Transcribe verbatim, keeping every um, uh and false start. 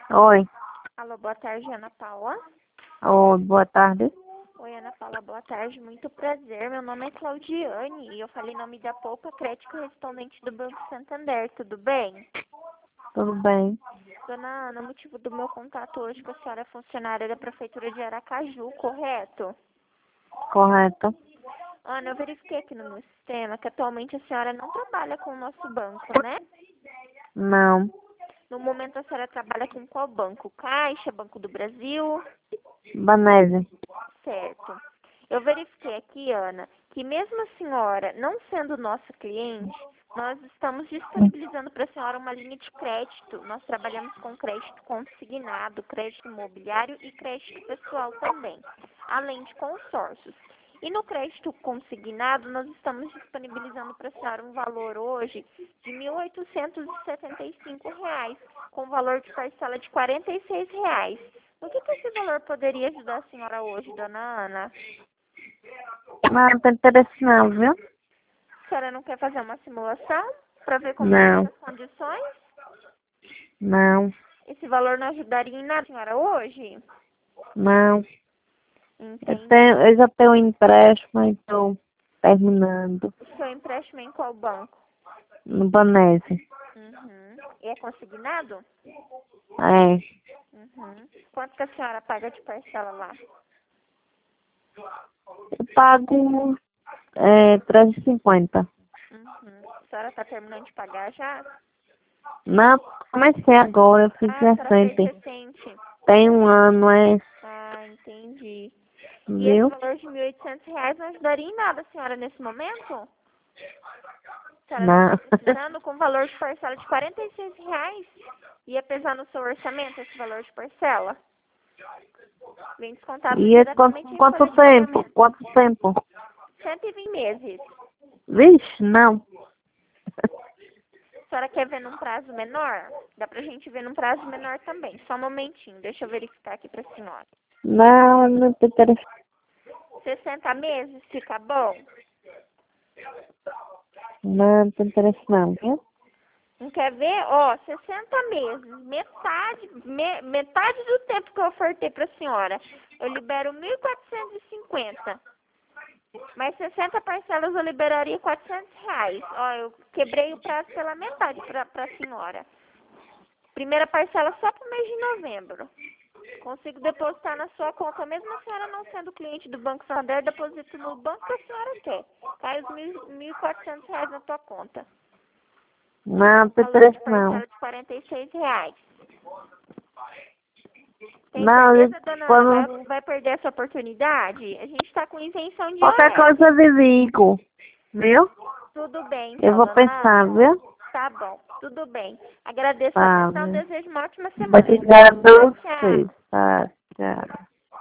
Oi. Alô, boa tarde, Ana Paula. Oi, boa tarde. Oi, Ana Paula, boa tarde. Muito prazer. Meu nome é Claudiane e eu falei em nome da Poupa Crédito Correspondente do Banco Santander. Tudo bem? Tudo bem? Dona Ana, o motivo do meu contato hoje com a senhora é funcionária da Prefeitura de Aracaju, correto? Correto. Ana, eu verifiquei aqui no meu sistema que atualmente a senhora não trabalha com o nosso banco, né? Não. No momento a senhora trabalha com qual banco? Caixa, Banco do Brasil? Banese. Certo. Eu verifiquei aqui, Ana, que mesmo a senhora não sendo nossa cliente, nós estamos disponibilizando para a senhora uma linha de crédito. Nós trabalhamos com crédito consignado, crédito imobiliário e crédito pessoal também, além de consórcios. E no crédito consignado, nós estamos disponibilizando para a senhora um valor hoje de mil oitocentos e setenta e cinco reais, com valor de parcela de quarenta e seis reais. O que, que esse valor poderia ajudar a senhora hoje, dona Ana? Não tem interesse não, viu? A senhora não quer fazer uma simulação para ver como Não. são as condições? Não. Esse valor não ajudaria em nada a senhora hoje? Não. Eu, Entendi. tenho, eu já tenho um empréstimo e estou terminando. O seu empréstimo é em qual banco? No Banese. Uhum. E é consignado? É. Uhum. Quanto que a senhora paga de parcela lá? Eu pago é, trezentos e cinquenta. Uhum. A senhora está terminando de pagar já? Não, comecei agora, eu fiz Ah, a senhora fez recente. recente. Tem um ano, é. Ah, entendi. E esse Viu? valor de mil e oitocentos reais não ajudaria em nada a senhora nesse momento? A senhora não Não. está precisando com valor de parcela de quarenta e seis reais? Ia pesar no seu orçamento esse valor de parcela? Vem descontado E é quanto, diretamente em quanto folha de tempo? pagamento. Quanto tempo? cento e vinte meses. Vixe, não. A senhora quer ver num prazo menor? Dá pra gente ver num prazo menor também. Só um momentinho, deixa eu verificar aqui pra senhora. Não, não tem interesse. sessenta meses fica bom? Não, não tem interesse não, viu? Não quer ver? Ó, sessenta meses, metade, me, metade do tempo que eu ofertei pra senhora. Eu libero mil quatrocentos e cinquenta. Mas sessenta parcelas eu liberaria quatrocentos reais. Ó, eu quebrei o prazo pela metade pra, pra senhora. Primeira parcela só pro mês de novembro. Consigo depositar na sua conta, mesmo a senhora não sendo cliente do Banco Santander, deposito no banco que a senhora quer. Cai os mil, mil e quatrocentos reais na tua conta. Não, não tem Valor de interesse não. parcela de quarenta e seis reais. Tem Não, eu- certeza, dona Ana? quando Vai, vai perder essa oportunidade? A gente está com isenção de qualquer I O F. coisa eu lhe ligo, viu? Tudo bem, Eu então, vou dona pensar, Ana. viu? Tá bom, tudo bem. Agradeço a Tá, atenção, viu? desejo uma ótima semana. Obrigada a Tchau, você. tchau. Tá, tchau.